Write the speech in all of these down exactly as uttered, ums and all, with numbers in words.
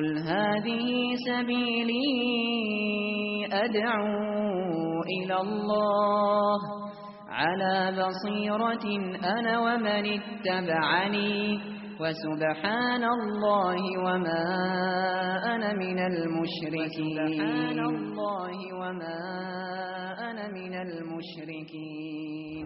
قل هذه سبيلي أدعو إلى الله على بصيرة أنا ومن اتبعني وسبحان الله وما أنا من المشركين سبحان الله وما أنا من المشركين.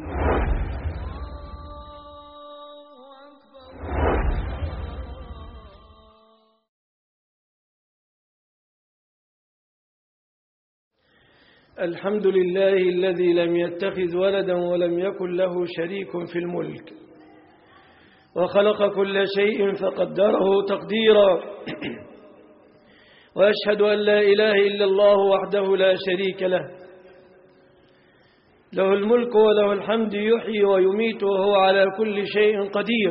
الحمد لله الذي لم يتخذ ولدا ولم يكن له شريك في الملك وخلق كل شيء فقدره تقديرا، وأشهد أن لا إله إلا الله وحده لا شريك له، له الملك وله الحمد، يحيي ويميت وهو على كل شيء قدير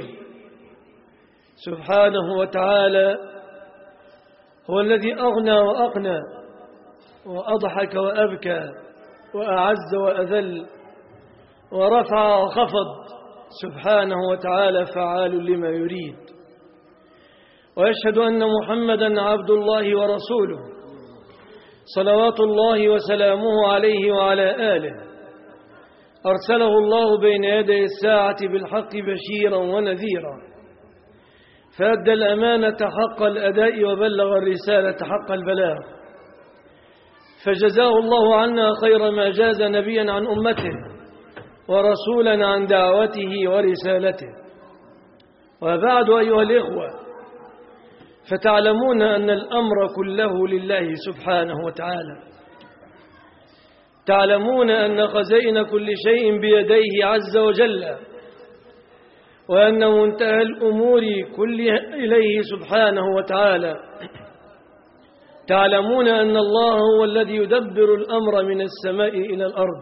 سبحانه وتعالى. هو الذي أغنى وأقنى وأضحك وأبكى وأعز وأذل ورفع وخفض سبحانه وتعالى، فعال لما يريد. وأشهد أن محمدا عبد الله ورسوله صلوات الله وسلامه عليه وعلى آله، أرسله الله بين يدي الساعة بالحق بشيرا ونذيرا، فأدى الأمانة حق الأداء وبلغ الرسالة حق البلاغ، فجزاه الله عنا خير ما جاز نبيا عن أمته ورسولا عن دعوته ورسالته. وبعد أيها الإخوة، فتعلمون أن الأمر كله لله سبحانه وتعالى، تعلمون أن خزائن كل شيء بيديه عز وجل، وأن منتهى الأمور كلها إليه سبحانه وتعالى. تعلمون أن الله هو الذي يدبر الأمر من السماء إلى الأرض،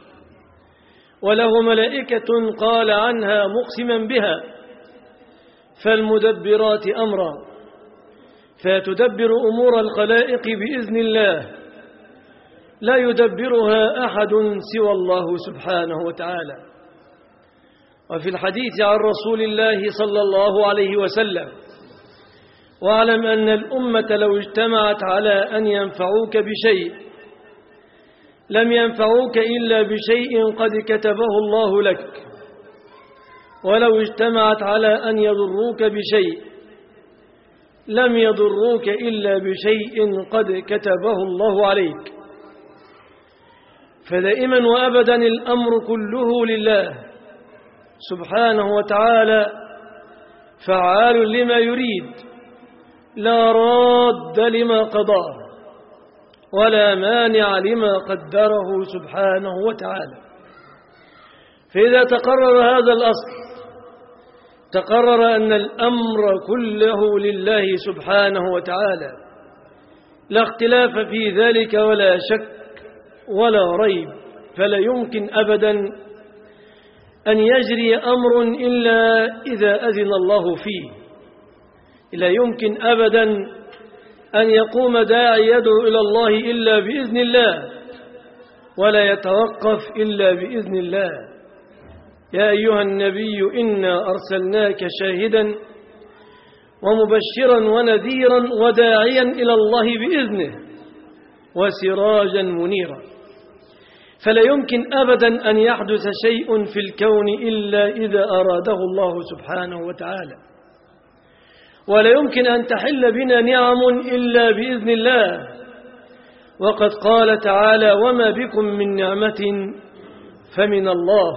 وله ملائكة قال عنها مقسما بها، فالمدبرات أمرا، فتدبر أمور الخلائق بإذن الله، لا يدبرها أحد سوى الله سبحانه وتعالى. وفي الحديث عن رسول الله صلى الله عليه وسلم: واعلم أن الأمة لو اجتمعت على أن ينفعوك بشيء لم ينفعوك إلا بشيء قد كتبه الله لك، ولو اجتمعت على أن يضروك بشيء لم يضروك إلا بشيء قد كتبه الله عليك. فدائما وأبدا الأمر كله لله سبحانه وتعالى، فعال لما يريد، لا راد لما قضاه ولا مانع لما قدره سبحانه وتعالى. فإذا تقرر هذا الأصل تقرر أن الأمر كله لله سبحانه وتعالى، لا اختلاف في ذلك ولا شك ولا ريب. فلا يمكن أبدا أن يجري أمر إلا إذا أذن الله فيه، لا يمكن أبدا أن يقوم داعي يدعو إلى الله إلا بإذن الله، ولا يتوقف إلا بإذن الله. يا أيها النبي إنا أرسلناك شاهدا ومبشرا ونذيرا وداعيا إلى الله بإذنه وسراجا منيرا. فلا يمكن أبدا أن يحدث شيء في الكون إلا إذا أراده الله سبحانه وتعالى، ولا يمكن أن تحل بنا نعم إلا بإذن الله. وقد قال تعالى: وما بكم من نعمة فمن الله.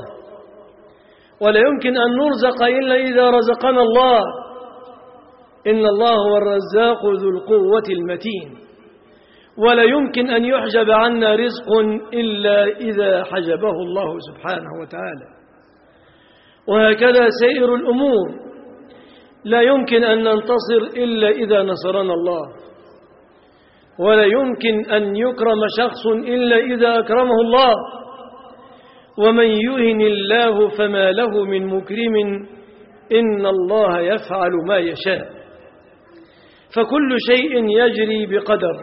ولا يمكن أن نرزق إلا إذا رزقنا الله، إن الله هو الرزاق ذو القوة المتين. ولا يمكن أن يحجب عنا رزق إلا إذا حجبه الله سبحانه وتعالى. وهكذا سائر الأمور، لا يمكن أن ننتصر إلا إذا نصرنا الله، ولا يمكن أن يكرم شخص إلا إذا أكرمه الله، ومن يهن الله فما له من مكرم، إن الله يفعل ما يشاء. فكل شيء يجري بقدر،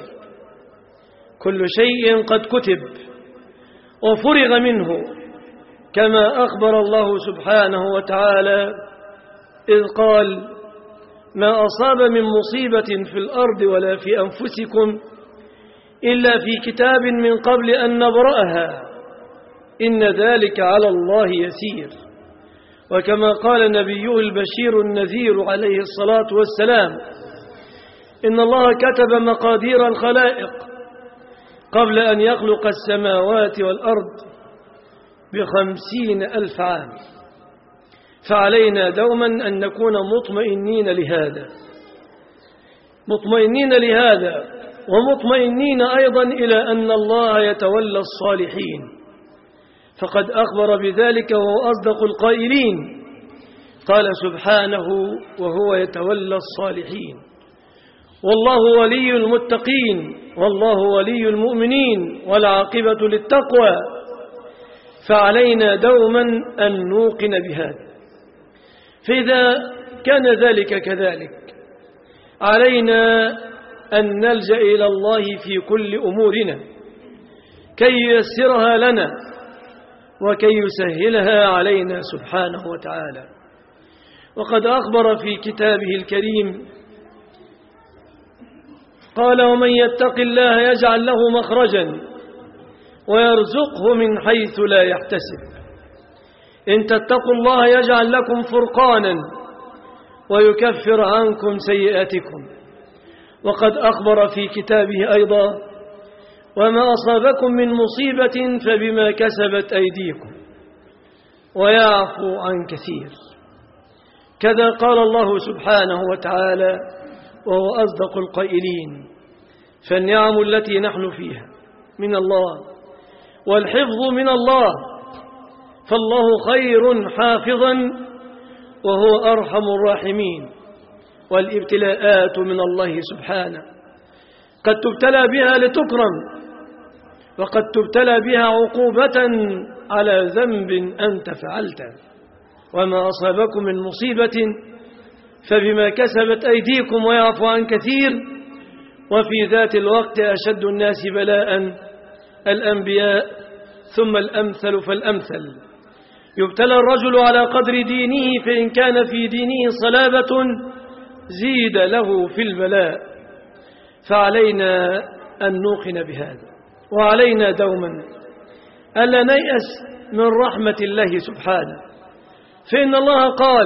كل شيء قد كتب وفرغ منه، كما أخبر الله سبحانه وتعالى إذ قال: ما أصاب من مصيبة في الأرض ولا في أنفسكم إلا في كتاب من قبل أن نبرأها إن ذلك على الله يسير. وكما قال نبيه البشير النذير عليه الصلاة والسلام إن الله كتب مقادير الخلائق قبل أن يخلق السماوات والأرض بخمسين ألف عام، فعلينا دوما أن نكون مطمئنين لهذا مطمئنين لهذا ومطمئنين أيضا إلى أن الله يتولى الصالحين، فقد أخبر بذلك وهو أصدق القائلين. قال سبحانه وهو يتولى الصالحين والله ولي المتقين والله ولي المؤمنين والعاقبة للتقوى، فعلينا دوما أن نوقن بهذا. فإذا كان ذلك كذلك علينا أن نلجأ إلى الله في كل أمورنا كي ييسرها لنا وكي يسهلها علينا سبحانه وتعالى. وقد أخبر في كتابه الكريم قال ومن يتق الله يجعل له مخرجا ويرزقه من حيث لا يحتسب إن تتقوا الله يجعل لكم فرقانا ويكفر عنكم سيئاتكم. وقد أخبر في كتابه أيضا وما أصابكم من مصيبة فبما كسبت أيديكم ويعفو عن كثير. كذا قال الله سبحانه وتعالى وهو أصدق القائلين فالنعم التي نحن فيها من الله والحفظ من الله، فالله خير حافظا وهو أرحم الراحمين. والابتلاءات من الله سبحانه قد تبتلى بها لتكرم وقد تبتلى بها عقوبة على ذنب أنت فعلته. وما أصابكم من مصيبة فبما كسبت أيديكم ويعفو عن كثير. وفي ذات الوقت أشد الناس بلاء الأنبياء ثم الأمثل فالأمثل. يبتلى الرجل على قدر دينه فإن كان في دينه صلابة زيد له في البلاء، فعلينا أن نوقن بهذا. وعلينا دوما ألا نيأس من رحمة الله سبحانه، فإن الله قال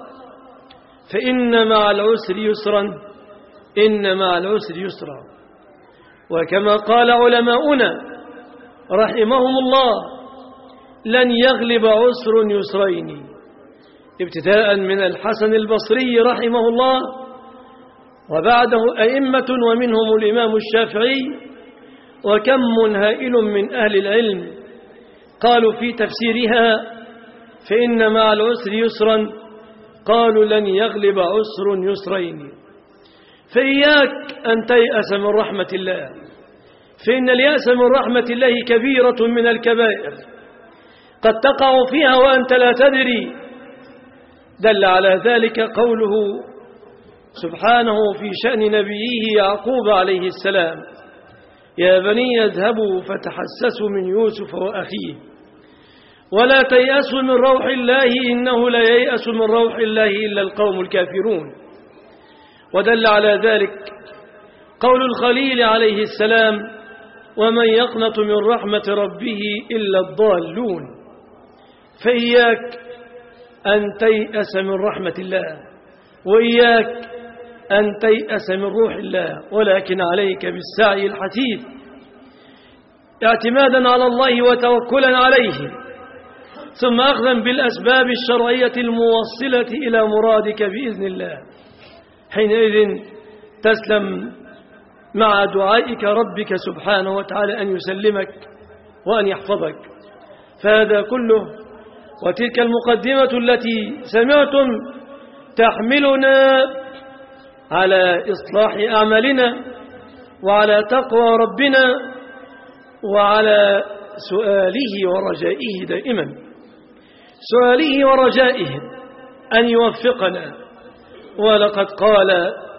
فإن مع العسر يسرا إن مع العسر يسرا. وكما قال علماؤنا رحمهم الله لن يغلب عسر يسرين، ابتداء من الحسن البصري رحمه الله وبعده أئمة ومنهم الإمام الشافعي وكم هائل من أهل العلم قالوا في تفسيرها فإن مع العسر يسرا قالوا لن يغلب عسر يسرين. فإياك أن تيأس من رحمة الله، فإن اليأس من رحمة الله كبيرة من الكبائر قد تقع فيها وأنت لا تدري. دل على ذلك قوله سبحانه في شأن نبيه يعقوب عليه السلام يا بني اذهبوا فتحسسوا من يوسف وأخيه ولا تيأسوا من روح الله إنه لا ييأس من روح الله إلا القوم الكافرون. ودل على ذلك قول الخليل عليه السلام ومن يقنط من رحمة ربه إلا الضالون. فإياك أن تيأس من رحمة الله وإياك أن تيأس من روح الله، ولكن عليك بالسعي الحثيث اعتمادا على الله وتوكلا عليه ثم أخذا بالأسباب الشرعية الموصلة إلى مرادك بإذن الله. حينئذ تسلم مع دعائك ربك سبحانه وتعالى أن يسلمك وأن يحفظك. فهذا كله وتلك المقدمة التي سمعتم تحملنا على إصلاح أعمالنا وعلى تقوى ربنا وعلى سؤاله ورجائه دائما، سؤاله ورجائه أن يوفقنا. ولقد قال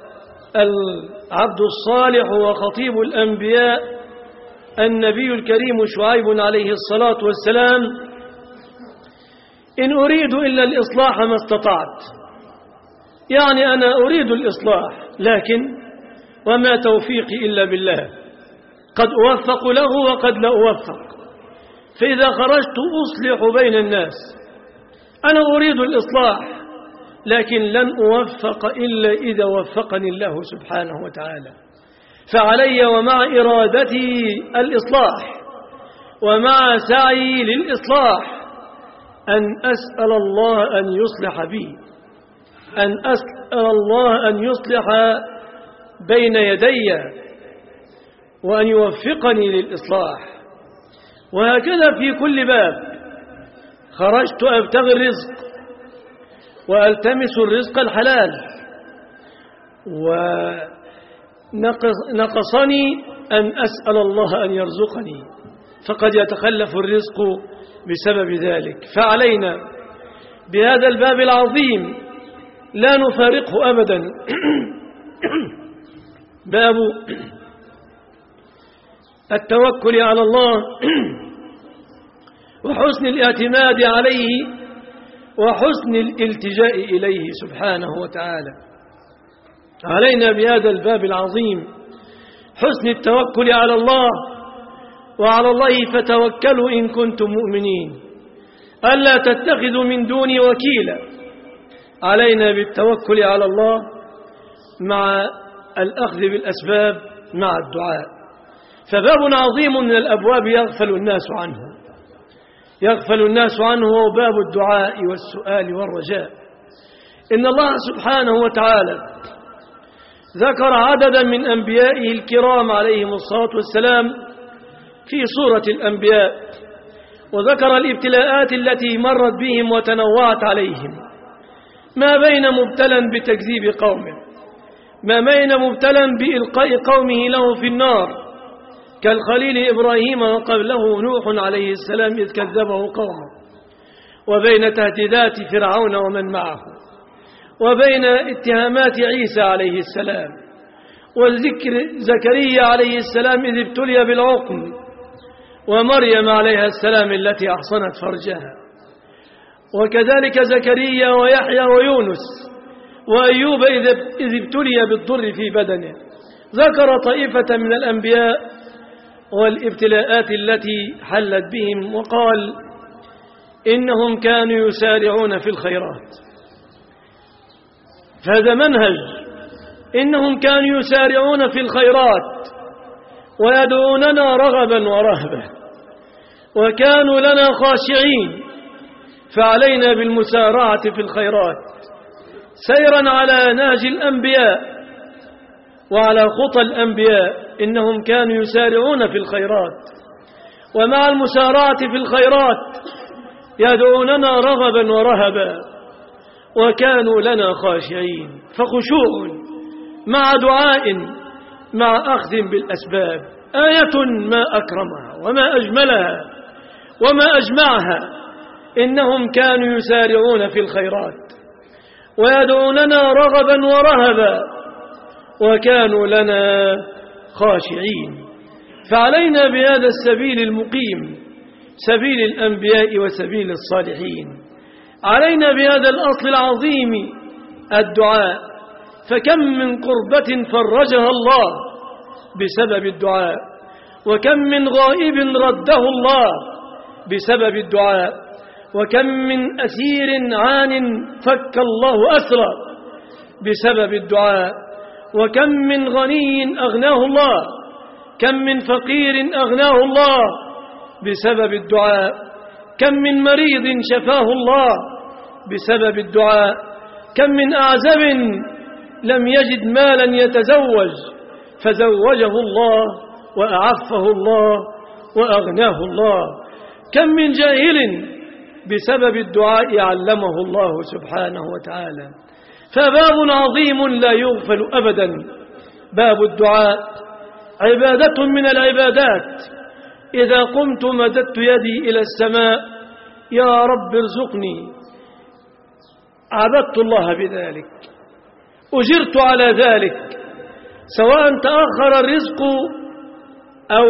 العبد الصالح وخطيب الأنبياء النبي الكريم شعيب عليه الصلاة والسلام إن أريد إلا الإصلاح ما استطعت يعني أنا أريد الإصلاح، لكن وما توفيقي إلا بالله، قد أوفق له وقد لا أوفق. فإذا خرجت أصلح بين الناس، أنا أريد الإصلاح لكن لن أوفق إلا إذا وفقني الله سبحانه وتعالى. فعلي ومع إرادتي الإصلاح ومع سعي للإصلاح أن أسأل الله أن يصلح بي، أن أسأل الله أن يصلح بين يدي وأن يوفقني للإصلاح. وهكذا في كل باب خرجت أبتغي الرزق وألتمس الرزق الحلال، ونقصني أن أسأل الله أن يرزقني، فقد يتخلف الرزق بسبب ذلك. فعلينا بهذا الباب العظيم لا نفارقه أبدا، باب التوكل على الله وحسن الاعتماد عليه وحسن الالتجاء إليه سبحانه وتعالى. علينا بهذا الباب العظيم حسن التوكل على الله، وعلى الله فتوكلوا إن كنتم مؤمنين، ألا تتخذوا من دوني وكيلا. علينا بالتوكل على الله مع الأخذ بالأسباب مع الدعاء. فباب عظيم من الأبواب يغفل الناس عنه يغفل الناس عنه هو باب الدعاء والسؤال والرجاء. إن الله سبحانه وتعالى ذكر عددا من أنبيائه الكرام عليهم الصلاة والسلام في سورة الأنبياء، وذكر الابتلاءات التي مرت بهم وتنوعت عليهم، ما بين مبتلا بتكذيب قومه، ما بين مبتلا بإلقاء قومه له في النار كالخليل إبراهيم وقبله نوح عليه السلام إذ كذبه قومه، وبين تهديدات فرعون ومن معه، وبين اتهامات عيسى عليه السلام، وذكر زكريا عليه السلام إذ ابتلي بالعقم، ومريم عليها السلام التي أحصنت فرجها، وكذلك زكريا ويحيى ويونس وأيوب إذ ابتلي بالضر في بدنه. ذكر طائفة من الأنبياء والابتلاءات التي حلت بهم، وقال إنهم كانوا يسارعون في الخيرات. فهذا منهج، إنهم كانوا يسارعون في الخيرات ويدعوننا رغبا ورهبا، وكانوا لنا خاشعين. فعلينا بالمسارعة في الخيرات سيرا على نهج الأنبياء وعلى خطى الأنبياء. إنهم كانوا يسارعون في الخيرات، ومع المسارعة في الخيرات يدعوننا رغبا ورهبا، وكانوا لنا خاشعين. فخشوع مع دعاء مع أخذ بالأسباب آية ما أكرمها وما أجملها وما أجمعها. إنهم كانوا يسارعون في الخيرات ويدعوننا رغبا ورهبا، وكانوا لنا خاشعين. فعلينا بهذا السبيل المقيم، سبيل الأنبياء وسبيل الصالحين. علينا بهذا الأصل العظيم الدعاء، فكم من قربة فرجها الله بسبب الدعاء، وكم من غائب رده الله بسبب الدعاء، وكم من أسير عان فك الله أسرى بسبب الدعاء، وكم من غني أغناه الله، كم من فقير أغناه الله بسبب الدعاء، كم من مريض شفاه الله بسبب الدعاء، كم من أعزب لم يجد مالا يتزوج فزوجه الله وأعفه الله وأغناه الله، كم من جاهل بسبب الدعاء علمه الله سبحانه وتعالى. فباب عظيم لا يغفل أبدا باب الدعاء، عبادة من العبادات. إذا قمت مددت يدي إلى السماء يا رب ارزقني، عبدت الله بذلك، أجرت على ذلك، سواء تأخر الرزق أو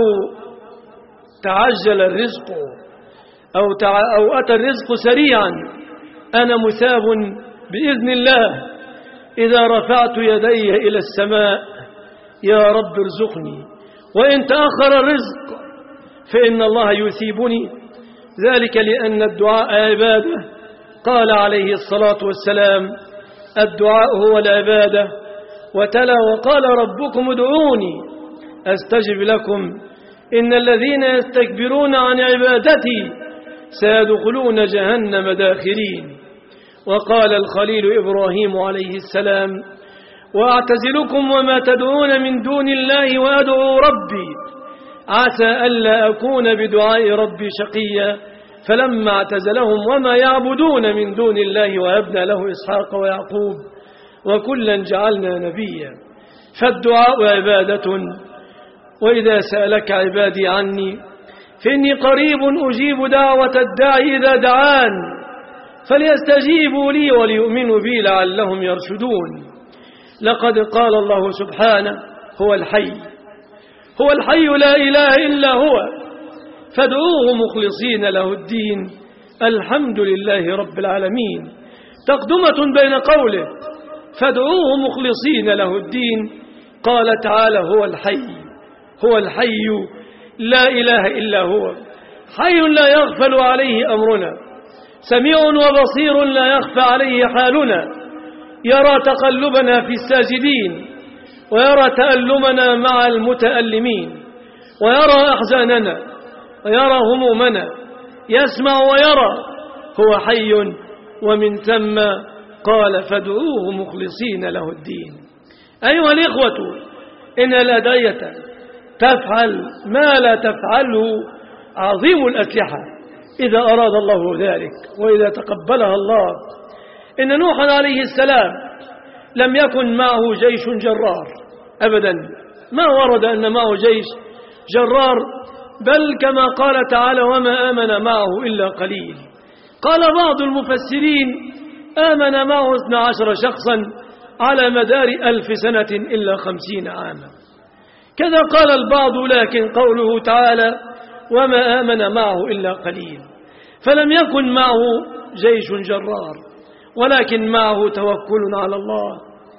تعجل الرزق أو, تع... أو أتى الرزق سريعا، أنا مثاب بإذن الله إذا رفعت يدي إلى السماء يا رب ارزقني، وإن تأخر الرزق فإن الله يثيبني، ذلك لأن الدعاء عبادة. قال عليه الصلاة والسلام: الدعاء هو العبادة. وتلا: وقال ربكم ادعوني أستجب لكم إن الذين يستكبرون عن عبادتي سيدخلون جهنم داخرين. وقال الخليل إبراهيم عليه السلام: وأعتزلكم وما تدعون من دون الله وأدعو ربي عسى ألا أكون بدعاء ربي شقيا. فلما اعتزلهم وما يعبدون من دون الله وهبنا له إسحاق ويعقوب وكلا جعلنا نبيا. فالدعاء عبادة. وإذا سألك عبادي عني فإني قريب أجيب دعوة الداعي إذا دعان فليستجيبوا لي وليؤمنوا بي لعلهم يرشدون. لقد قال الله سبحانه: هو الحي هو الحي لا إله إلا هو فادعوه مخلصين له الدين الحمد لله رب العالمين. تقدمة بين قوله فادعوه مخلصين له الدين، قال تعالى: هو الحي هو الحي لا إله إلا هو، حي لا يغفل عليه أمرنا، سميع وبصير لا يخفى عليه حالنا، يرى تقلبنا في الساجدين ويرى تألمنا مع المتألمين ويرى أحزاننا ويرى همومنا، يسمع ويرى، هو حي. ومن ثم قال: فادعوه مخلصين له الدين. أيها الإخوة، إن الأدعية تفعل ما لا تفعله عظيم الأسلحة إذا أراد الله ذلك وإذا تقبلها الله. إن نوحا عليه السلام لم يكن معه جيش جرار أبدا، ما ورد أن معه جيش جرار، بل كما قال تعالى: وما آمن معه إلا قليل. قال بعض المفسرين: آمن معه اثنا عشر شخصا على مدار ألف سنة إلا خمسين عاما. كذا قال البعض، لكن قوله تعالى: وما آمن معه إلا قليل، فلم يكن معه جيش جرار، ولكن معه توكل على الله،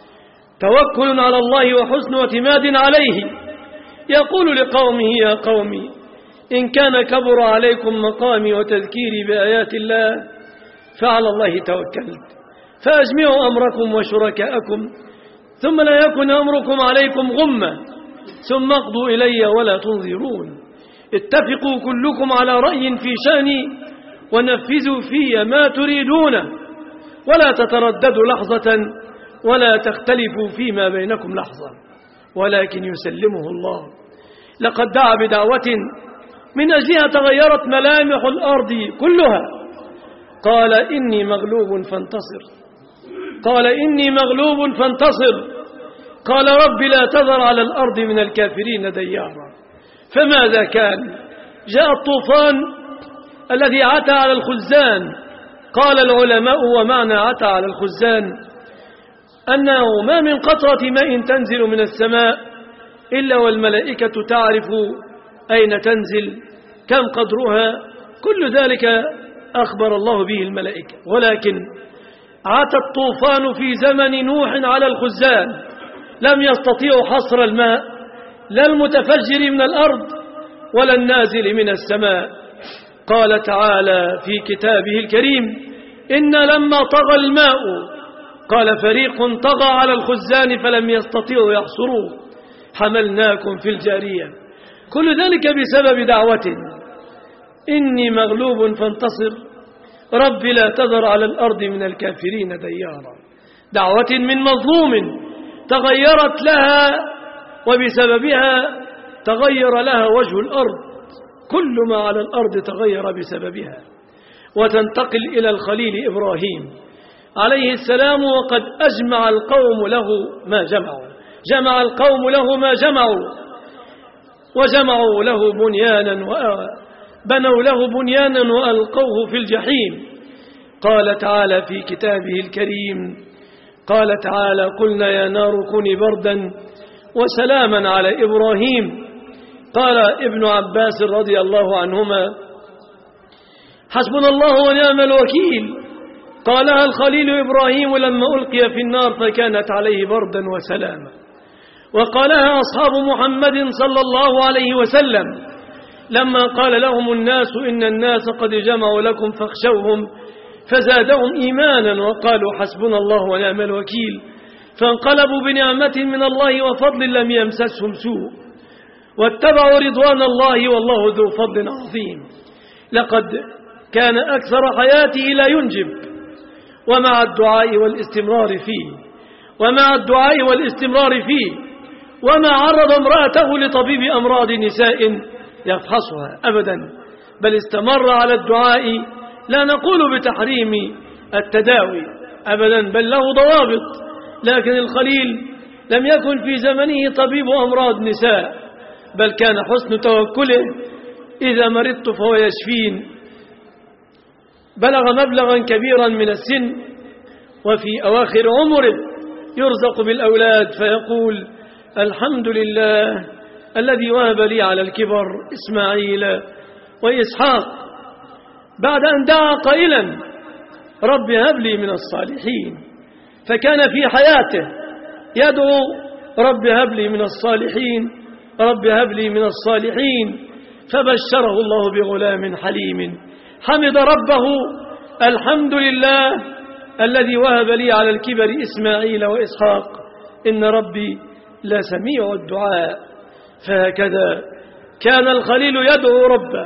توكل على الله وحسن اعتماد عليه. يقول لقومه: يا قومي إن كان كبر عليكم مقامي وتذكيري بآيات الله فعلى الله توكلت، فأجمعوا أمركم وشركاءكم ثم لا يكن أمركم عليكم غمة ثم اقضوا إلي ولا تنظرون. اتفقوا كلكم على رأي في شأني ونفذوا في ما تريدون ولا تترددوا لحظة ولا تختلفوا فيما بينكم لحظة، ولكن يسلمه الله. لقد دعا بدعوة من أجلها تغيرت ملامح الأرض كلها. قال: إني مغلوب فانتصر قال إني مغلوب فانتصر قال: رب لا تذر على الأرض من الكافرين ديارا. فماذا كان؟ جاء الطوفان الذي عتى على الخزان. قال العلماء: ومعنى عتى على الخزان أنه ما من قطرة ماء تنزل من السماء إلا والملائكة تعرف أين تنزل، كم قدرها، كل ذلك أخبر الله به الملائكة. ولكن عتى الطوفان في زمن نوح على الخزان، لم يستطيعوا حصر الماء، لا المتفجر من الأرض ولا النازل من السماء. قال تعالى في كتابه الكريم: إن لما طغى الماء قال فريق طغى على الخزان فلم يستطيعوا يحصروه حملناكم في الجارية. كل ذلك بسبب دعوة: إني مغلوب فانتصر رب لا تذر على الأرض من الكافرين ديارا. دعوة من مظلوم تغيرت لها وبسببها تغير لها وجه الأرض، كل ما على الأرض تغير بسببها. وتنتقل إلى الخليل إبراهيم عليه السلام، وقد أجمع القوم له ما جمعوا جمع القوم له ما جمعوا وجمعوا له بنيانا وبنوا له بنيانا وألقوه في الجحيم. قال تعالى في كتابه الكريم: قال تعالى: قلنا يا نار كوني بردا وسلاما على إبراهيم. قال ابن عباس رضي الله عنهما: حسبنا الله ونعم الوكيل، قالها الخليل إبراهيم لما ألقي في النار فكانت عليه بردا وسلاما، وقالها أصحاب محمد صلى الله عليه وسلم لما قال لهم الناس إن الناس قد جمعوا لكم فاخشوهم فزادهم إيمانا وقالوا حسبنا الله ونعم الوكيل، فانقلبوا بنعمة من الله وفضل لم يمسسهم سوء واتبعوا رضوان الله والله ذو فضل عظيم. لقد كان أكثر حياته لا ينجب، ومع الدعاء والاستمرار فيه ومع الدعاء والاستمرار فيه وما عرض امرأته لطبيب أمراض نساء يفحصها أبدا، بل استمر على الدعاء. لا نقول بتحريم التداوي أبدا، بل له ضوابط، لكن الخليل لم يكن في زمنه طبيب أمراض نساء، بل كان حسن توكله إذا مرضت فهو يشفين. بلغ مبلغا كبيرا من السن وفي أواخر عمره يرزق بالأولاد فيقول الحمد لله الذي وهب لي على الكبر إسماعيل وإسحاق، بعد أن دعا قائلا رب هب لي من الصالحين، فكان في حياته يدعو رب هب لي من الصالحين رب هب لي من الصالحين، فبشره الله بغلام حليم حمد ربه الحمد لله الذي وهب لي على الكبر إسماعيل وإسحاق إن ربي لسميع الدعاء. فهكذا كان الخليل يدعو ربه،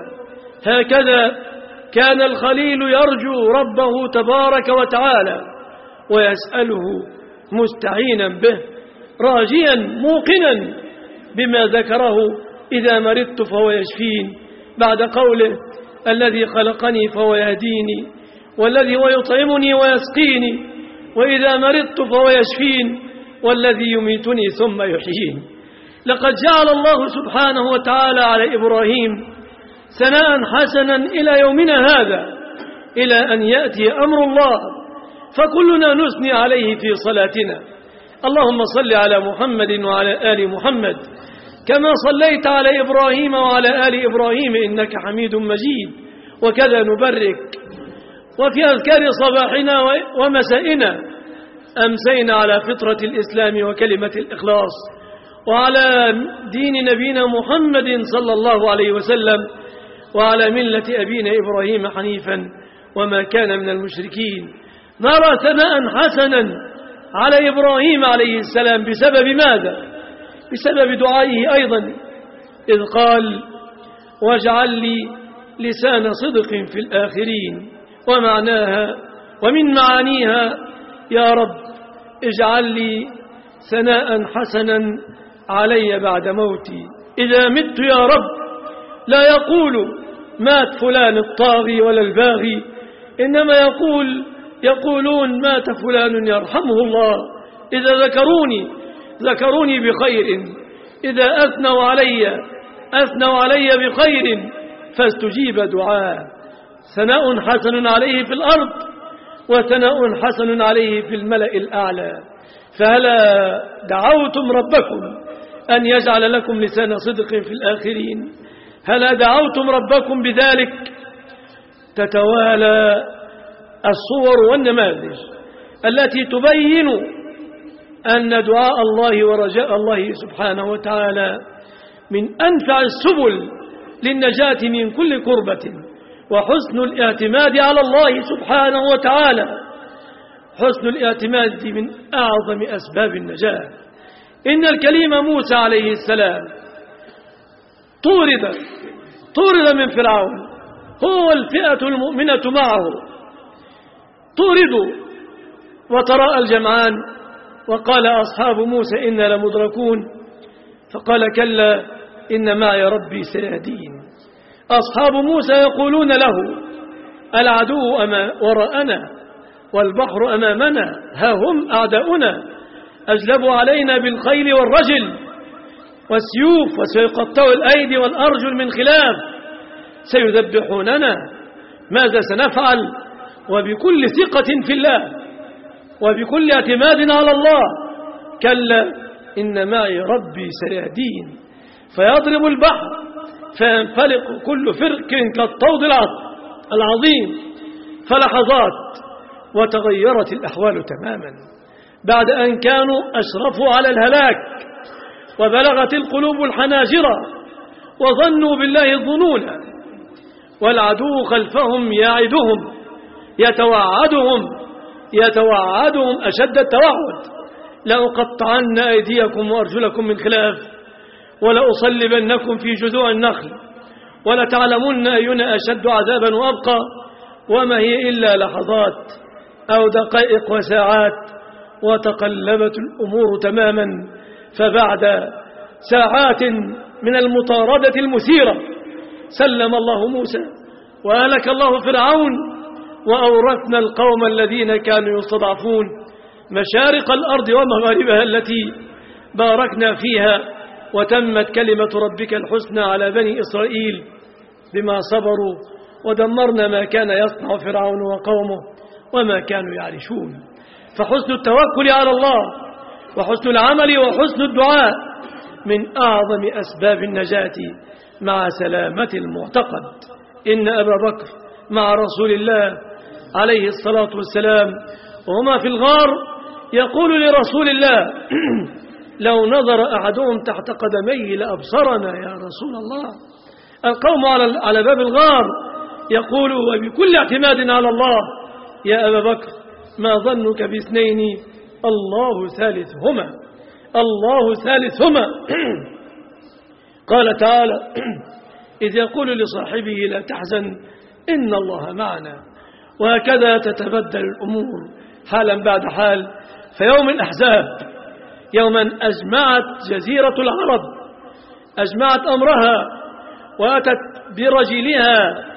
هكذا كان الخليل يرجو ربه تبارك وتعالى ويسأله مستعينا به راجيا موقنا بما ذكره إذا مرضت فهو يشفين، بعد قوله الذي خلقني فهو يهديني والذي هو يطعمني ويسقيني وإذا مرضت فهو يشفين والذي يميتني ثم يحيين. لقد جعل الله سبحانه وتعالى على إبراهيم ثناء حسنا إلى يومنا هذا، إلى أن يأتي أمر الله فكلنا نثني عليه في صلاتنا. اللهم صل على محمد وعلى آل محمد كما صليت على إبراهيم وعلى آل إبراهيم إنك حميد مجيد. وكذا نبرك وفي أذكار صباحنا ومسائنا أمسينا على فطرة الإسلام وكلمة الإخلاص وعلى دين نبينا محمد صلى الله عليه وسلم وعلى ملة أبينا إبراهيم حنيفا وما كان من المشركين. نرى ثناء حسنا على إبراهيم عليه السلام بسبب ماذا؟ بسبب دعائه أيضا، إذ قال واجعل لي لسان صدق في الآخرين، ومعناها ومن معانيها يا رب اجعل لي ثناء حسنا علي بعد موتي، إذا مت يا رب لا يقول مات فلان الطاغي ولا الباغي، إنما يقول يقولون مات فلان يرحمه الله. إذا ذكروني ذكروني بخير، إذا أثنوا علي أثنوا علي بخير فاستجيب دعاء. ثناء حسن عليه في الأرض وثناء حسن عليه في الملأ الأعلى. فهلا دعوتم ربكم أن يجعل لكم لسان صدق في الآخرين؟ هلا دعوتم ربكم بذلك؟ تتوالى الصور والنماذج التي تبين أن دعاء الله ورجاء الله سبحانه وتعالى من أنفع السبل للنجاة من كل كربة، وحسن الاعتماد على الله سبحانه وتعالى حسن الاعتماد من أعظم أسباب النجاة. إن الكليم موسى عليه السلام طورد طورد من فرعون، هو الفئة المؤمنة معه طوردوا وتراءى الجمعان وقال أصحاب موسى إنا لمدركون، فقال كلا إن معي ربي سيهدين. أصحاب موسى يقولون له العدو أما وراءنا والبحر أمامنا ها هم أعداؤنا أجلبوا علينا بالخيل والرجل والسيوف وسيقطعوا الأيدي والأرجل من خلاف سيذبحوننا، ماذا سنفعل؟ وبكل ثقة في الله وبكل اعتماد على الله كلا إن معي ربي سيهدين. فيضرب البحر فينفلق كل فرق كالطود العظيم، فلحظات وتغيرت الأحوال تماما. بعد أن كانوا أشرفوا على الهلاك وبلغت القلوب الحناجر وظنوا بالله الظنون، والعدو خلفهم يعدهم يتوعدهم يتوعدهم أشد التوعد: لأقطعن أيديكم وأرجلكم من خلاف ولأصلبنكم في جذوع النخل ولتعلمن أينا أشد عذابا وأبقى. وما هي إلا لحظات أو دقائق وساعات وتقلبت الأمور تماما. فبعد ساعات من المطاردة المثيرة سلم الله موسى وأهلك الله فرعون، وأورثنا القوم الذين كانوا يستضعفون مشارق الأرض ومغاربها التي باركنا فيها، وتمت كلمة ربك الحسنى على بني إسرائيل بما صبروا، ودمرنا ما كان يصنع فرعون وقومه وما كانوا يعرشون. فحسن التوكل على الله وحسن العمل وحسن الدعاء من أعظم أسباب النجاة مع سلامة المعتقد. إن أبا بكر مع رسول الله عليه الصلاة والسلام وهما في الغار يقول لرسول الله: لو نظر أحدهم تحت قدميه لأبصرنا يا رسول الله. القوم على باب الغار يقول وبكل اعتماد على الله: يا أبا بكر ما ظنك باثنين الله ثالثهما الله ثالثهما. قال تعالى: إذ يقول لصاحبه لا تحزن إن الله معنا. وهكذا تتبدل الأمور حالا بعد حال. فيوم الأحزاب يوما أجمعت جزيرة العرب أجمعت أمرها وأتت برجلها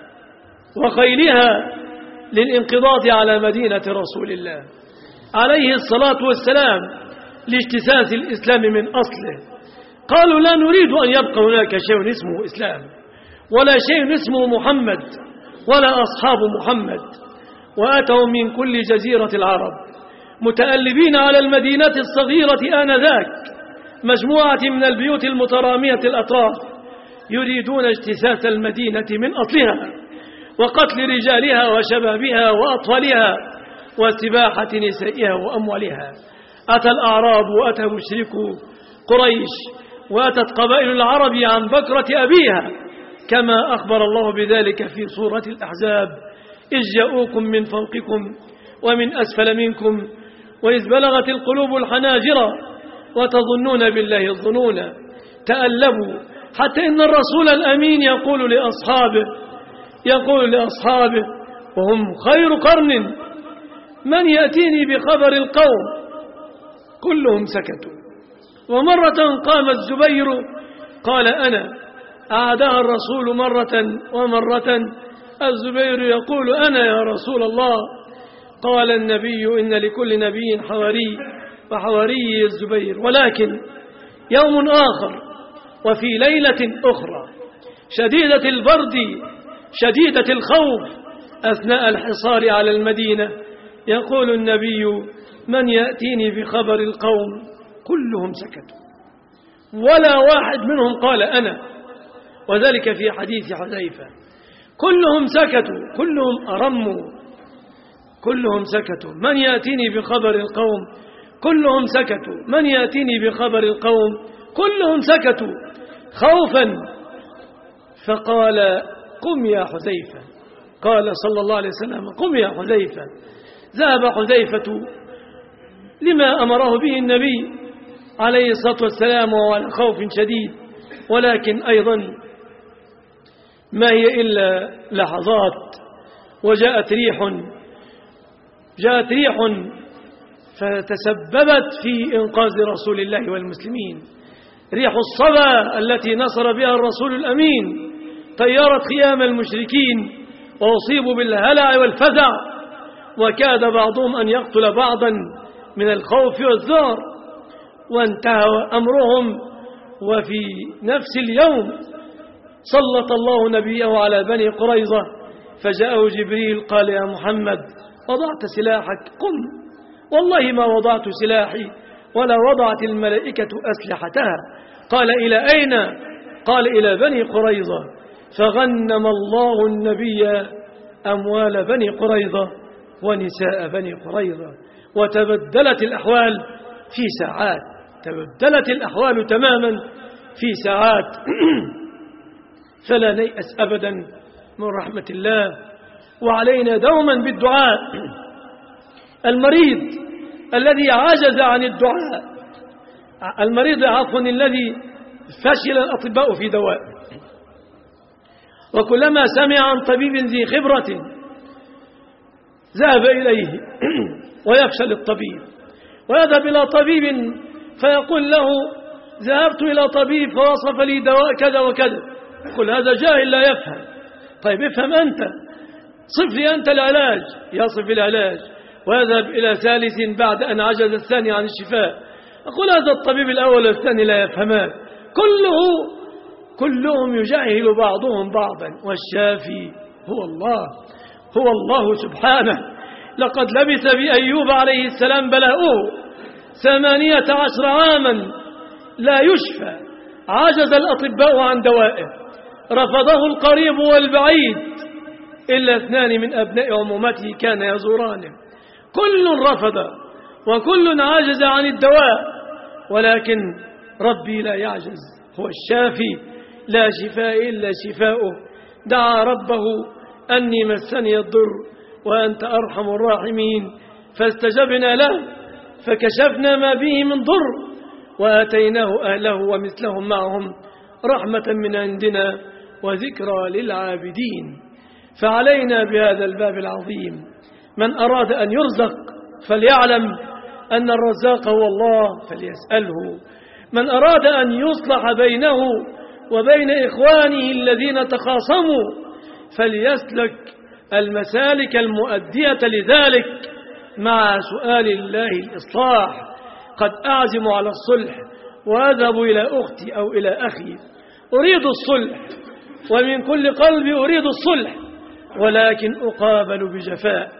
وخيلها للانقضاض على مدينة رسول الله عليه الصلاة والسلام لاجتثاث الإسلام من أصله. قالوا: لا نريد أن يبقى هناك شيء اسمه إسلام ولا شيء اسمه محمد ولا أصحاب محمد. وأتوا من كل جزيرة العرب متألبين على المدينة الصغيرة آنذاك، مجموعة من البيوت المترامية الأطراف، يريدون اجتثاث المدينة من أصلها وقتل رجالها وشبابها وأطفالها واستباحة نسائها وأموالها. أتى الأعراب وأتى مشركو قريش وأتت قبائل العرب عن بكرة أبيها، كما أخبر الله بذلك في سورة الأحزاب: إذ جاءوكم من فوقكم ومن أسفل منكم وإذ بلغت القلوب الحناجر وتظنون بالله الظنون. تألبوا حتى إن الرسول الأمين يقول لأصحابه يقول لأصحابه وهم خير قرن: من يأتيني بخبر القوم؟ كلهم سكتوا. ومرة قام الزبير قال: أنا. أعادها الرسول مرة ومرة الزبير يقول: أنا يا رسول الله. قال النبي: إن لكل نبي حواري وحواري الزبير. ولكن يوم آخر وفي ليلة أخرى شديدة البرد شديدة الخوف أثناء الحصار على المدينة يقول النبي: من يأتيني بخبر القوم؟ كلهم سكتوا ولا واحد منهم قال أنا. وذلك في حديث حذيفة: كلهم سكتوا كلهم أرموا كلهم سكتوا من يأتيني بخبر القوم؟ كلهم سكتوا من يأتيني بخبر القوم؟ كلهم سكتوا خوفا. فقال: قم يا حذيفة. قال صلى الله عليه وسلم: قم يا حذيفة. ذهب حذيفة لما أمره به النبي عليه الصلاة والسلام وعلى خوف شديد، ولكن أيضا ما هي إلا لحظات. وجاءت ريح جاءت ريح فتسببت في إنقاذ رسول الله والمسلمين، ريح الصبا التي نصر بها الرسول الأمين، طيرت خيام المشركين وأصيبوا بالهلع والفزع، وكاد بعضهم أن يقتل بعضا من الخوف والذعر، وانتهى أمرهم. وفي نفس اليوم سلط الله نبيه على بني قريظة، فجاءه جبريل قال: يا محمد وضعت سلاحك؟ قم. والله ما وضعت سلاحي ولا وضعت الملائكة أسلحتها. قال: إلى أين؟ قال: إلى بني قريظة. فغنم الله النبي أموال بني قريظة ونساء بني قريظة، وتبدلت الأحوال في ساعات، تبدلت الأحوال تماما في ساعات. فلا نيأس أبدا من رحمة الله، وعلينا دوما بالدعاء. المريض الذي عجز عن الدعاء، المريض عفوا الذي فشل الأطباء في دواء، وكلما سمع عن طبيب ذي خبرة ذهب إليه ويفشل الطبيب، ويذهب إلى طبيب فيقول له ذهبت إلى طبيب فوصف لي دواء كذا وكذا، يقول هذا جاهل لا يفهم. طيب افهم أنت، صف لي أنت العلاج، يصف العلاج ويذهب إلى ثالث بعد أن عجز الثاني عن الشفاء، يقول هذا الطبيب الأول والثاني لا يفهمان، كله كلهم يجاهل بعضهم بعضا، والشافي هو الله، هو الله سبحانه. لقد لبث بأيوب عليه السلام بلاؤه ثمانية عشر عاما لا يشفى، عجز الأطباء عن دوائه، رفضه القريب والبعيد إلا اثنان من أبناء عمومته كان يزورانه، كل رفض وكل عجز عن الدواء، ولكن ربي لا يعجز، هو الشافي لا شفاء إلا شفاؤه. دعا ربه أني مسني الضر وأنت أرحم الراحمين، فاستجبنا له فكشفنا ما به من ضر وآتيناه أهله ومثلهم معهم رحمة من عندنا وذكرى للعابدين. فعلينا بهذا الباب العظيم، من أراد أن يرزق فليعلم أن الرزاق هو الله فليسأله، من أراد أن يصلح بينه وبين إخوانه الذين تخاصموا فليسلك المسالك المؤدية لذلك مع سؤال الله الإصلاح. قد أعزم على الصلح وأذهب إلى أختي أو إلى أخي أريد الصلح، ومن كل قلبي أريد الصلح، ولكن أقابل بجفاء.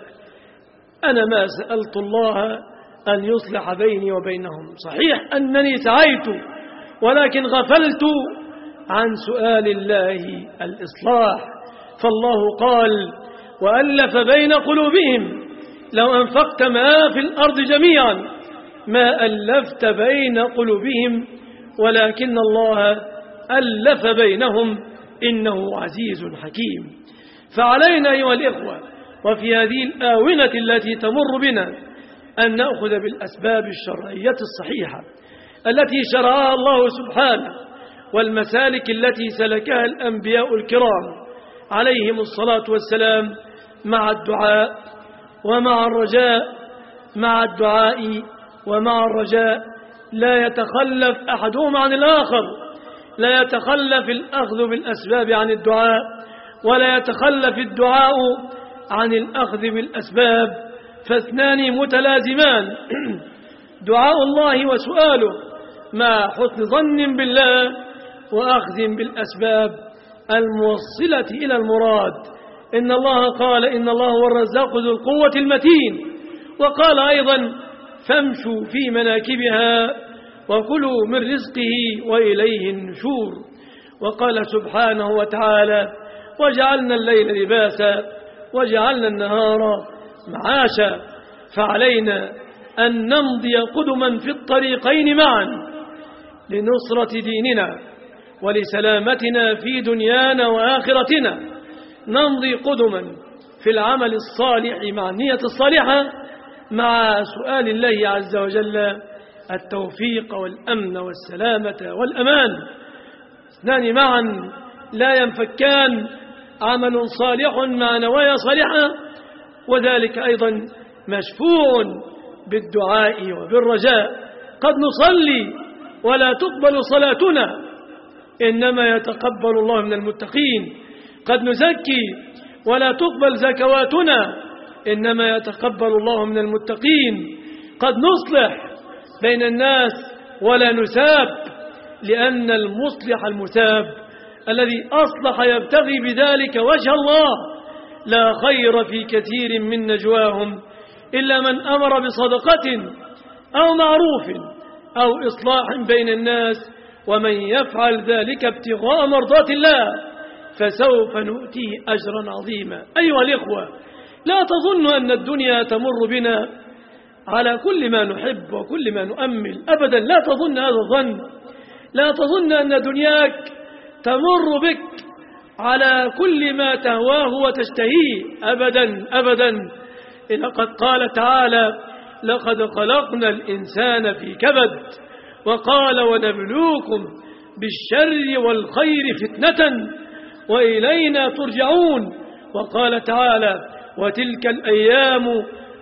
أنا ما سألت الله أن يصلح بيني وبينهم، صحيح أنني سعيت ولكن غفلت عن سؤال الله الإصلاح. فالله قال وألف بين قلوبهم لو أنفقت ما في الأرض جميعا ما ألفت بين قلوبهم ولكن الله ألف بينهم إنه عزيز حكيم. فعلينا أيها الإخوة وفي هذه الآونة التي تمر بنا أن نأخذ بالأسباب الشرعية الصحيحة التي شرعها الله سبحانه، والمسالك التي سلكها الأنبياء الكرام عليهم الصلاة والسلام مع الدعاء ومع الرجاء، مع الدعاء ومع الرجاء لا يتخلف أحدهم عن الآخر، لا يتخلف الأخذ بالأسباب عن الدعاء ولا يتخلف الدعاء عن الأخذ بالأسباب، فاثنان متلازمان. دعاء الله وسؤاله مع حسن ظن بالله وأخذ بالأسباب الموصلة إلى المراد. إن الله قال إن الله هو الرزاق ذو القوة المتين، وقال أيضا فامشوا في مناكبها وكلوا من رزقه وإليه النشور. وقال سبحانه وتعالى وجعلنا الليل لباسا وجعلنا النهار معاشا. فعلينا أن نمضي قدما في الطريقين معا لنصرة ديننا ولسلامتنا في دنيانا وآخرتنا. نمضي قدما في العمل الصالح مع النية الصالحة مع سؤال الله عز وجل التوفيق والأمن والسلامة والأمان، اثنان معا لا ينفكان، عمل صالح مع نوايا صالحة، وذلك أيضا مشفوع بالدعاء وبالرجاء. قد نصلي ولا تقبل صلاتنا إنما يتقبل الله من المتقين، قد نزكي ولا تقبل زكواتنا إنما يتقبل الله من المتقين، قد نصلح بين الناس ولا نساب، لأن المصلح المثاب الذي أصلح يبتغي بذلك وجه الله. لا خير في كثير من نجواهم إلا من أمر بصدقة أو معروف أو إصلاح بين الناس، ومن يفعل ذلك ابتغاء مرضات الله فسوف نؤتيه أجرا عظيما. أيها الإخوة، لا تظن أن الدنيا تمر بنا على كل ما نحب وكل ما نؤمل، أبدا لا تظن هذا الظن. لا تظن أن دنياك تمر بك على كل ما تهواه وتشتهيه، أبدا أبدا. لقد قال تعالى: لقد خلقنا الإنسان في كبد، وقال: ونبلوكم بالشر والخير فتنة وإلينا ترجعون. وقال تعالى: وتلك الأيام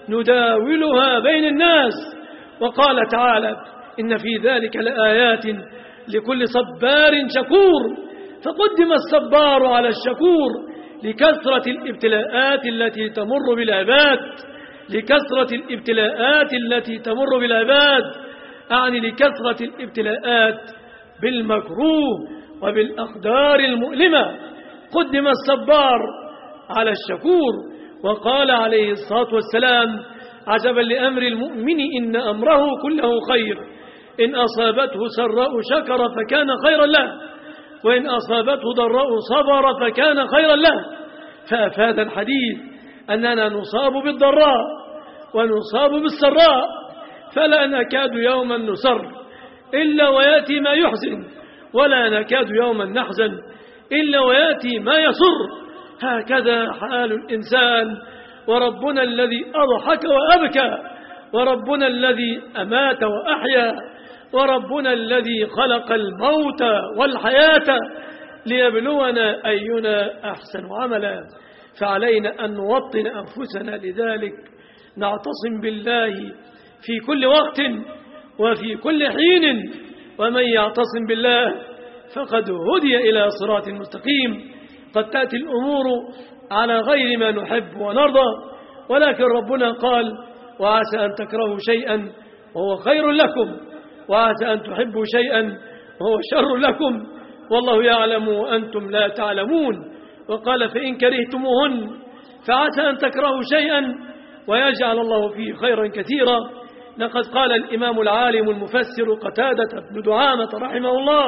نداولها بين الناس. وقال تعالى: إن في ذلك لآيات لكل صبار شكور. فقدم الصبار على الشكور لكثرة الابتلاءات التي تمر بالعباد، لكثرة الابتلاءات التي تمر بالعباد، أعني لكثرة الابتلاءات بالمكروه وبالأقدار المؤلمة. قدم الصبار على الشكور. وقال عليه الصلاة والسلام: عجبا لأمر المؤمن إن أمره كله خير، إن أصابته سراء شكر فكان خيرا له، وإن أصابته ضراء صبر فكان خيرا له. فأفاد الحديث أننا نصاب بالضراء ونصاب بالسراء، فلا نكاد يوما نسر إلا ويأتي ما يحزن، ولا نكاد يوما نحزن إلا ويأتي ما يسر. هكذا حال الإنسان. وربنا الذي أضحك وأبكى، وربنا الذي أمات وأحيا، وربنا الذي خلق الموت والحياة ليبلونا أينا أحسن عملا. فعلينا أن نوطن أنفسنا لذلك، نعتصم بالله في كل وقت وفي كل حين، ومن يعتصم بالله فقد هدي إلى صراط مستقيم. قد تأتي الأمور على غير ما نحب ونرضى، ولكن ربنا قال: وعسى أن تكرهوا شيئا وهو خير لكم، وعسى أن تحبوا شيئا وهو شر لكم، والله يعلم وأنتم لا تعلمون. وقال: فإن كرهتموهن فعسى أن تكرهوا شيئا ويجعل الله فيه خيرا كثيرا. لقد قال الإمام العالم المفسر قتادة بن دعامة رحمه الله،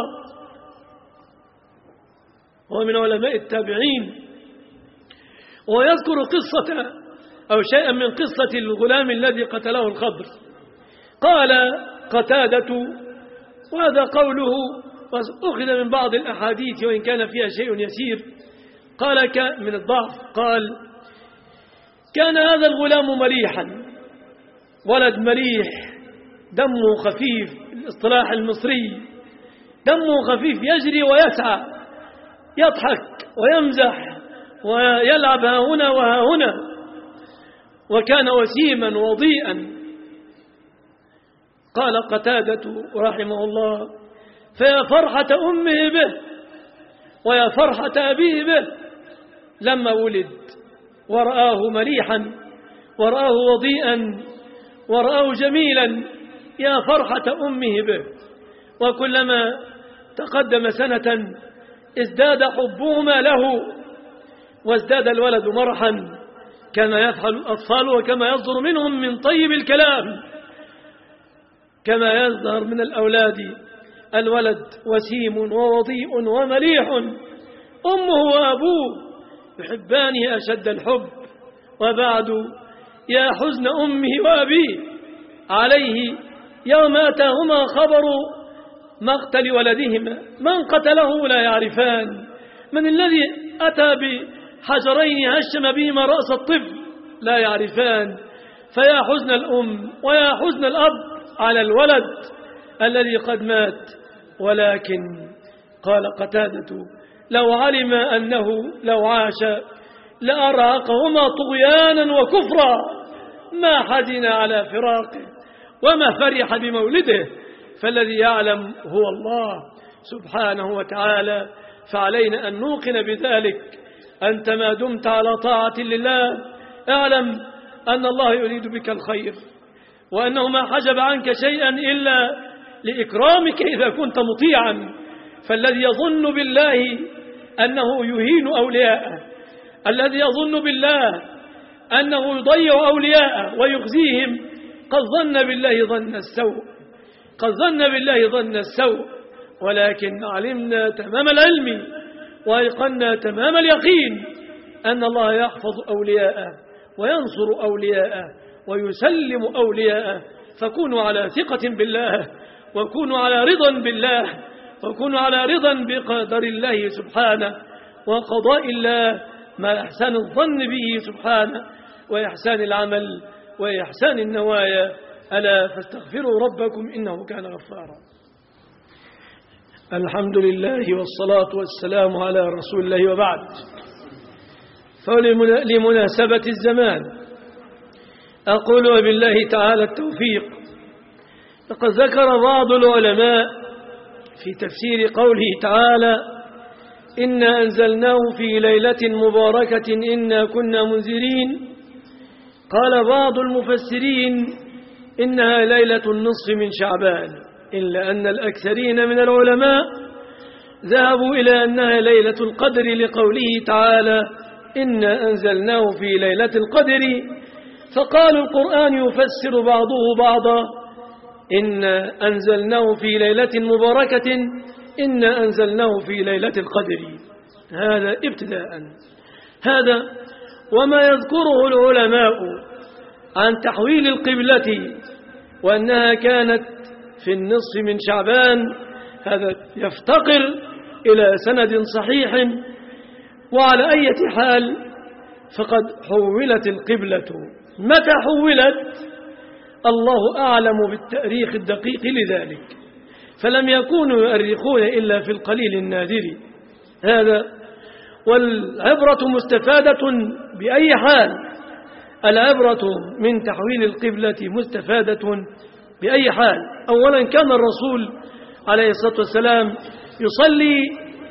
هو من علماء التابعين، ويذكر قصة أو شيئا من قصة الغلام الذي قتله الخضر. قال قتادة، وهذا قوله أخذ من بعض الأحاديث وإن كان فيها شيء يسير، قال من الضعف، قال: كان هذا الغلام مليحا، ولد مليح، دمه خفيف، الاصطلاح المصري، دمه خفيف، يجري ويسعى، يضحك ويمزح ويلعب ها هنا وها هنا، وكان وسيما وضيئا. قال قتادة رحمه الله: فيا فرحة أمه به ويا فرحة أبيه به لما ولد ورآه مليحا ورآه وضيئا ورآه جميلا، يا فرحة أمه به. وكلما تقدم سنة ازداد حبهما له، وازداد الولد مرحا كما يفعل الأطفال وكما يصدر منهم من طيب الكلام، كما يظهر من الأولاد الولد وسيم ووضيء ومليح. أمه وأبوه يحبانه أشد الحب. وبعد، يا حزن أمه وأبيه عليه يوم أتاهما خبر مقتل ولدهما، من قتله لا يعرفان، من الذي أتى بحجرين هشم بهما رأس الطفل لا يعرفان. فيا حزن الأم ويا حزن الأب على الولد الذي قد مات. ولكن قال قتادة: لو علم أنه لو عاش لأرهقهما طغيانا وكفرا، ما حزن على فراقه وما فرح بمولده، فالذي يعلم هو الله سبحانه وتعالى. فعلينا أن نوقن بذلك. أنت ما دمت على طاعة لله اعلم أن الله يريد بك الخير، وأنه ما حجب عنك شيئا إلا لإكرامك إذا كنت مطيعا. فالذي يظن بالله أنه يهين أولياءه، الذي يظن بالله أنه يضيع أولياءه ويخزيهم، قد ظن بالله ظن السوء، قد ظن بالله ظن السوء. ولكن علمنا تمام العلم وأيقنا تمام اليقين أن الله يحفظ أولياءه وينصر أولياءه ويسلم أولياءه. فكونوا على ثقة بالله، وكونوا على رضا بالله، وكونوا على رضا بقدر الله سبحانه وقضاء الله، مع إحسان الظن به سبحانه وإحسان العمل وإحسان النوايا. ألا فاستغفروا ربكم إنه كان غفارا. الحمد لله والصلاة والسلام على رسول الله، وبعد. فلمناسبة الزمان أقول وبالله تعالى التوفيق، لقد ذكر بعض العلماء في تفسير قوله تعالى: إنا أنزلناه في ليلة مباركة إنا كنا منذرين. قال بعض المفسرين: إنها ليلة النصف من شعبان، إلا أن الأكثرين من العلماء ذهبوا إلى أنها ليلة القدر، لقوله تعالى: إنا أنزلناه في ليلة القدر. فقالوا القرآن يفسر بعضه بعضا: إنا أنزلناه في ليلة مباركة إنا أنزلناه في ليلة القدر. هذا ابتداء. هذا وما يذكره العلماء عن تحويل القبلة وأنها كانت في النصف من شعبان، هذا يفتقر إلى سند صحيح. وعلى أي حال فقد حولت القبلة. متى حولت؟ الله أعلم بالتاريخ الدقيق لذلك، فلم يكونوا يؤرخون إلا في القليل النادر. هذا والعبرة مستفادة بأي حال. العبرة من تحويل القبلة مستفادة بأي حال. أولا، كان الرسول عليه الصلاة والسلام يصلي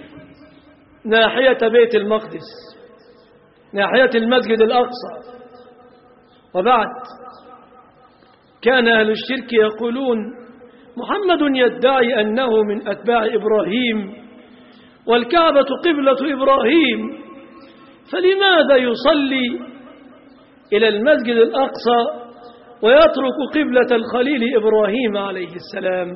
ناحية بيت المقدس، ناحية المسجد الأقصى. وبعد، كان أهل الشرك يقولون: محمد يدعي أنه من أتباع إبراهيم والكعبة قبلة إبراهيم، فلماذا يصلي إلى المسجد الأقصى ويترك قبلة الخليل إبراهيم عليه السلام؟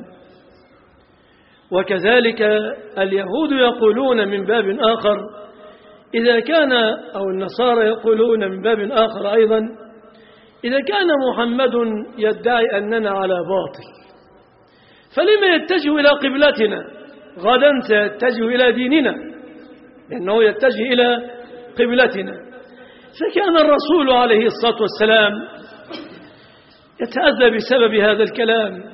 وكذلك اليهود يقولون من باب آخر، إذا كان أو النصارى يقولون من باب آخر أيضا: إذا كان محمد يدعي أننا على باطل، فلما يتجه إلى قبلتنا؟ غدا سيتجه إلى ديننا، لأنه يتجه إلى قبلتنا. فكان الرسول عليه الصلاة والسلام يتأذى بسبب هذا الكلام.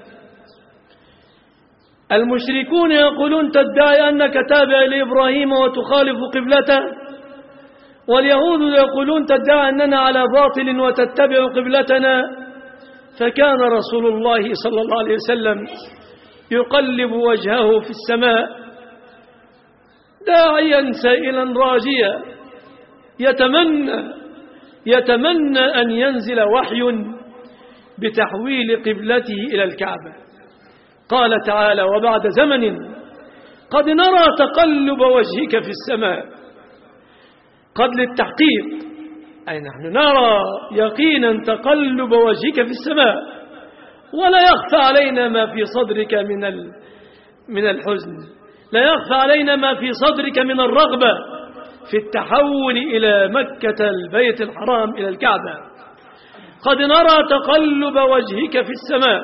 المشركون يقولون: تدعي أنك تابع لإبراهيم وتخالف قبلته، واليهود يقولون: تدعي أننا على باطل وتتبع قبلتنا. فكان رسول الله صلى الله عليه وسلم يقلب وجهه في السماء داعيا سائلا راجيا، يتمنى يتمنى أن ينزل وحي بتحويل قبلته إلى الكعبة. قال تعالى: وبعد زمن قد نرى تقلب وجهك في السماء. قد للتحقيق، أي نحن نرى يقينا تقلب وجهك في السماء، ولا يخفى علينا ما في صدرك من من الحزن، لا يخفى علينا ما في صدرك من الرغبة في التحول إلى مكة البيت الحرام إلى الكعبة. قد نرى تقلب وجهك في السماء،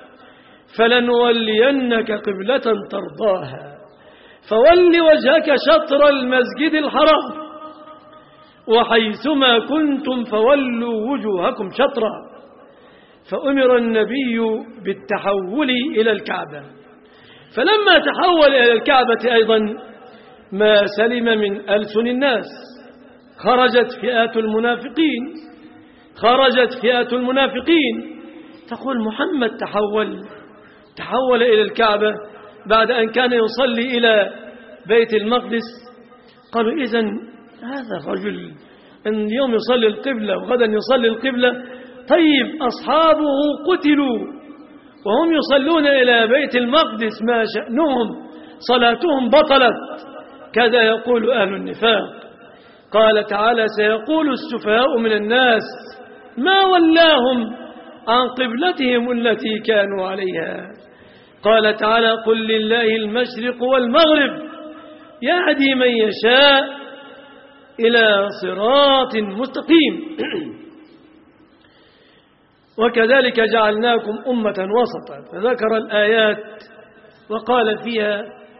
فلنولينك قبلة ترضاها، فول وجهك شطر المسجد الحرام، وحيثما كنتم فولوا وجوهكم شطرا. فأمر النبي بالتحول إلى الكعبة. فلما تحول إلى الكعبة أيضا ما سلم من ألسن الناس. خرجت فئات المنافقين خرجت فئات المنافقين تقول: محمد تحول تحول إلى الكعبة بعد أن كان يصلي إلى بيت المقدس. قالوا: إذن هذا الرجل إن يوم يصلي القبلة وغدا يصلي القبلة، طيب أصحابه قتلوا وهم يصلون إلى بيت المقدس، ما شأنهم؟ صلاتهم بطلت. كذا يقول أهل النفاق. قال تعالى: سيقول السفهاء من الناس ما ولاهم عن قبلتهم التي كانوا عليها. قال تعالى: قل لله المشرق والمغرب يهدي من يشاء إلى صراط مستقيم. وكذلك جعلناكم أمة وسطا، فذكر الآيات وقال فيها: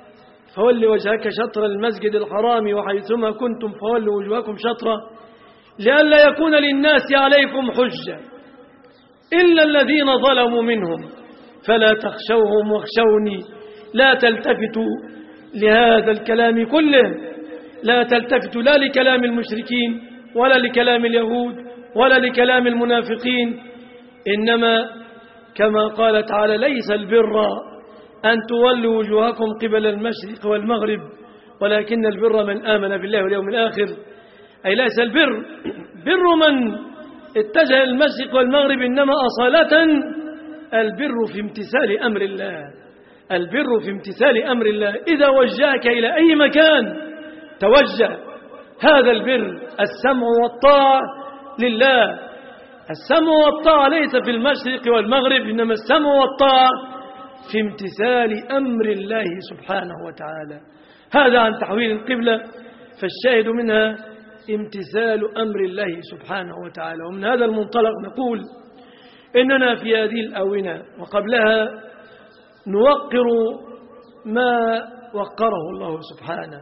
فول وجهك شطر المسجد الحرام وحيثما كنتم فولوا وجوهكم شطره لئلا يكون للناس عليكم حجة إلا الذين ظلموا منهم فلا تخشوهم واخشوني. لا تلتفتوا لهذا الكلام كله، لا تلتفتوا لا لكلام المشركين ولا لكلام اليهود ولا لكلام المنافقين، إنما كما قال تعالى: ليس البر أن تولوا وجوهكم قبل المشرق والمغرب ولكن البر من آمن بالله واليوم الآخر. أي ليس البر بر من اتجه المشرق والمغرب، إنما أصالة البر في امتثال أمر الله، البر في امتثال أمر الله. إذا وجهك إلى أي مكان توجه، هذا البر السمع والطاعة لله. السمع والطاعة ليس في المشرق والمغرب، إنما السمع والطاعة في امتثال أمر الله سبحانه وتعالى. هذا عن تحويل القبلة، فالشاهد منها امتثال أمر الله سبحانه وتعالى. ومن هذا المنطلق نقول إننا في هذه الآونة وقبلها نوقر ما وقره الله سبحانه،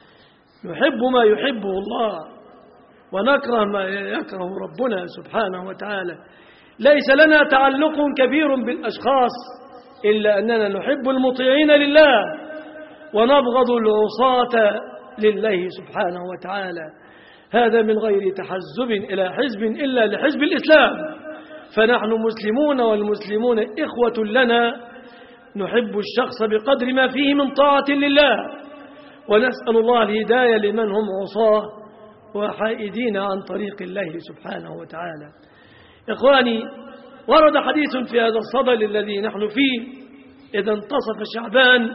نحب ما يحبه الله ونكره ما يكره ربنا سبحانه وتعالى. ليس لنا تعلق كبير بالأشخاص إلا أننا نحب المطيعين لله ونبغض العصاة لله سبحانه وتعالى. هذا من غير تحزب إلى حزب إلا لحزب الإسلام، فنحن مسلمون والمسلمون إخوة لنا، نحب الشخص بقدر ما فيه من طاعة لله، ونسأل الله الهداية لمن هم عصاه وحائدين عن طريق الله سبحانه وتعالى. إخواني، ورد حديث في هذا الصدد الذي نحن فيه: إذا انتصف شعبان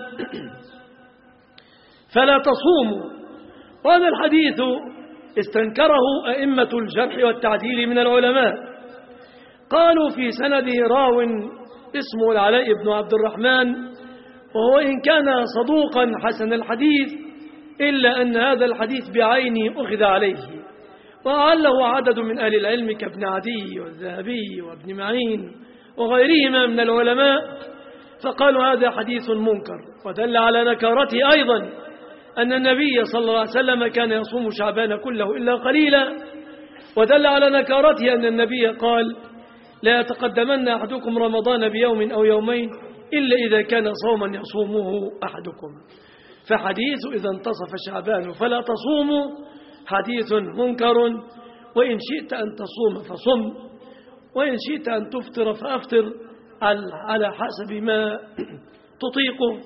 فلا تصوموا. وهذا الحديث استنكره أئمة الجرح والتعديل من العلماء، قالوا في سنده راو اسمه العلاء بن عبد الرحمن، وهو إن كان صدوقا حسن الحديث إلا أن هذا الحديث بعينه أخذ عليه، وعله عدد من أهل العلم كابن عدي والذهبي وابن معين وغيرهما من العلماء، فقالوا هذا حديث منكر. ودل على نكارته أيضا أن النبي صلى الله عليه وسلم كان يصوم شعبان كله إلا قليلا، ودل على نكارته أن النبي قال: لا يتقدمن أحدكم رمضان بيوم أو يومين إلا إذا كان صوما يصومه أحدكم. فحديث إذا انتصف شعبان فلا تصوموا حديث منكر، وإن شئت أن تصوم فصم، وإن شئت أن تفطر فأفطر على حسب ما تطيقه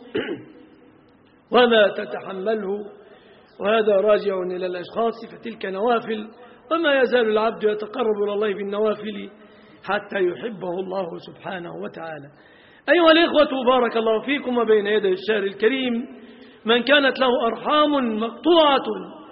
وما تتحمله. وهذا راجع إلى الأشخاص، فتلك نوافل، وما يزال العبد يتقرب إلى الله بالنوافل حتى يحبه الله سبحانه وتعالى. أيها الإخوة، بارك الله فيكم. وبين يدي الشهر الكريم من كانت له أرحام مقطوعة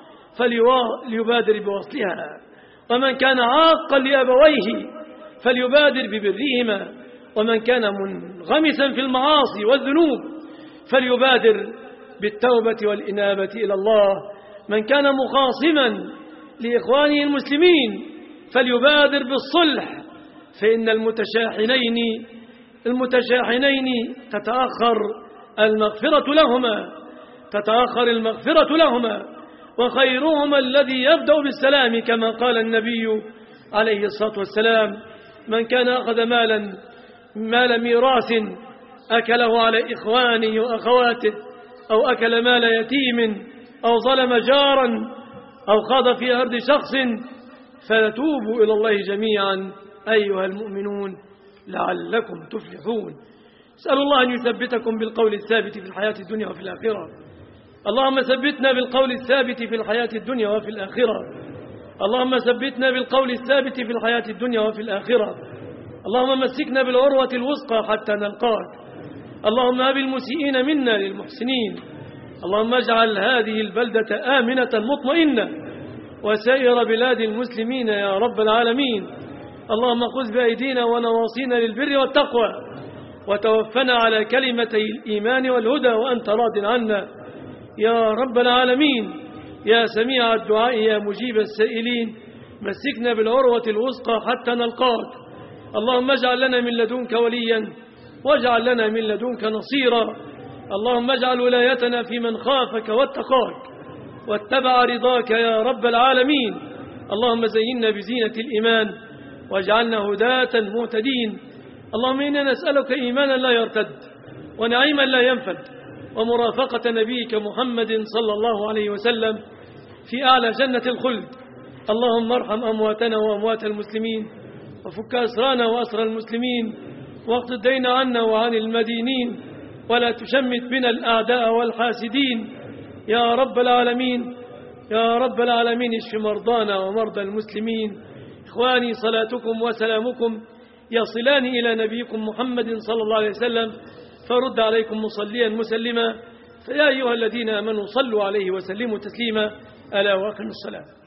فليبادر بوصلها، ومن كان عاقا لأبويه فليبادر ببرهما، ومن كان منغمسا في المعاصي والذنوب فليبادر بالتوبة والإنابة إلى الله، من كان مخاصما لإخوانه المسلمين فليبادر بالصلح، فإن المتشاحنين المتشاحنين تتأخر المغفرة لهما تتأخر المغفرة لهما وخيرهما الذي يبدأ بالسلام، كما قال النبي عليه الصلاة والسلام: من كان أخذ مالا مال ميراث أكله على إخوانه وأخواته، أو أكل مال يتيم، أو ظلم جارا، أو خاض في أرض شخص، فتوبوا إلى الله جميعا أيها المؤمنون لعلكم تفلحون. اسأل الله أن يثبتكم بالقول الثابت في الحياة الدنيا وفي الآخرة. اللهم ثبتنا بالقول الثابت في الحياة الدنيا وفي الآخرة. اللهم ثبتنا بالقول الثابت في الحياة الدنيا وفي الآخرة. اللهم مسكنا بالعروة الوثقى حتى نلقاك. اللهم هب المسيئين منا للمحسنين. اللهم اجعل هذه البلدة آمنة مطمئنة وسائر بلاد المسلمين يا رب العالمين. اللهم خذ بأيدينا ونواصينا للبر والتقوى، وتوفنا على كلمتي الإيمان والهدى وأنت راض عنا يا رب العالمين. يا سميع الدعاء يا مجيب السائلين، مسكنا بالعروة الوثقى حتى نلقاك. اللهم اجعل لنا من لدنك وليا واجعل لنا من لدنك نصيرا. اللهم اجعل ولايتنا في من خافك واتقاك واتبع رضاك يا رب العالمين. اللهم زينا بزينة الإيمان واجعلنا هداة مهتدين. اللهم إنا نسألك إيمانا لا يرتد ونعيما لا ينفد ومرافقة نبيك محمد صلى الله عليه وسلم في أعلى جنة الخلد. اللهم ارحم أمواتنا وأموات المسلمين وفك أسرانا وأسر المسلمين واقض الدين عنا وعن المدينين ولا تشمت بنا الأعداء والحاسدين يا رب العالمين. يا رب العالمين اشف مرضانا ومرضى المسلمين. إخواني صلاتكم وسلامكم يصلان إلى نبيكم محمد صلى الله عليه وسلم فرد عليكم مصليا مسلما. فيا أيها الذين آمنوا صلوا عليه وسلموا تسليما. ألا وأقم الصلاة.